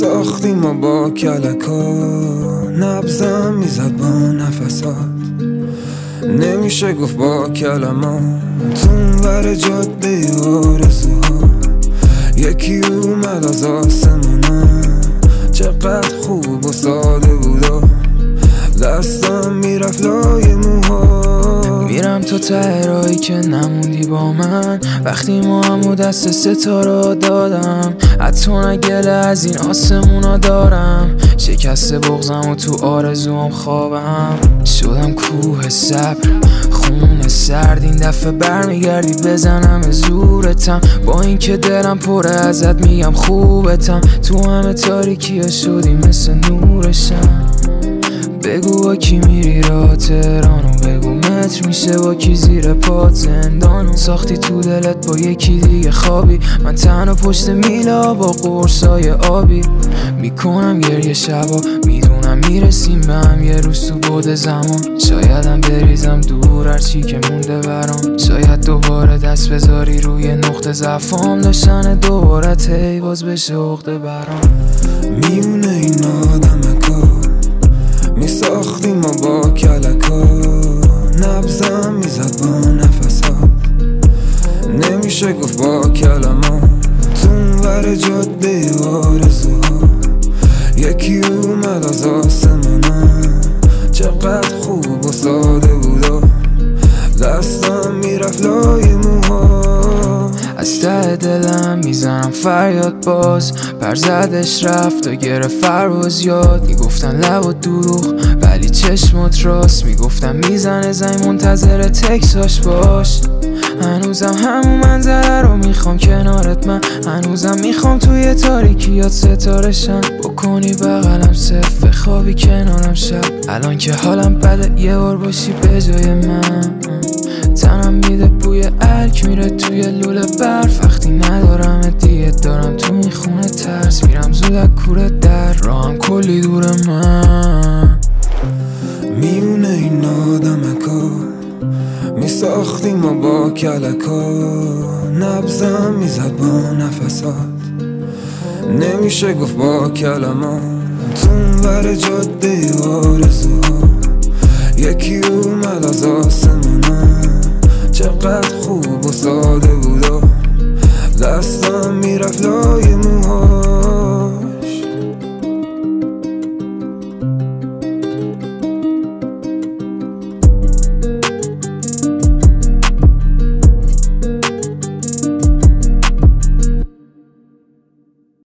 ساختیم ما با کلکا، نبزم میزد با نفسات. نمیشه گفت با کلمات تون ور جاده آرزوها. یکی اومد از آسمونا، چقدر خوب و ساده بودا. دستم میرفت لای موها. میرم تو ته راهی که نموندی با من، وقتی ما همو دست ستاره دادم. حتی نگله از این آسمونا دارم، شکست بغزم و تو آرزوام خوابم. شدم کوه صبر خون سرد، این دفعه برمیگردی بزنم زورتم. با اینکه دلم پره ازت میگم خوبتم، تو همه تاریکی شدی مثل نورشم. بگو با کی میری راه تهرانو، بگو متر میشه با کی زیر پات زندانو. ساختی تو دلت با یکی دیگه خوابی، من تنها پشت میلا با قرصای آبی. میکنم گریه شبا، میدونم میرسیم به هم یه روز تو بعد زمان. شایدم بریزم دور هرچی که مونده برام، شاید دوباره دست بذاری روی نقطه ضعفام. داشتن دوباره تی باز بشه عقده برام. میونه این آدم کار میساختیم ما با کلکا، نبزم میزد با نفسات. نمیشه گفت با کلمات تون ور جاده آرزوها. یکی اومد از آسمونا، چقدر خوب و ساده بودا. دستم میرفت لای موها. از ته دلم میزنم فریاد باز، پرزدش رفت و گرفت فرواز یاد. میگفتن لب و دروغ ولی چشمات راست، میگفتن میزنه زنگ منتظر تکساش باش. هنوزم همون منظره رو میخوام کنارت، من هنوزم میخوام توی تاریکیات ستاره شم. بکنی بغلم صرف خوابی کنارم شب. الان که حالم بده یه بار باشی به جای من. تنم میده بوی الک میره توی لوله برف. وقتی ندارم دیگه دارم تو این خونه ترس. میرم زود از کوره در راهم کلی دور من. میونه این آدمکا میساختیم ما با کلکا، نبزم میزد با نفسات. نمیشه گفت با کلمات تون ور جاده آرزوها. یکی اومد از آسمونا، چقدر خوب و ساده بودا. دستم میرفت لای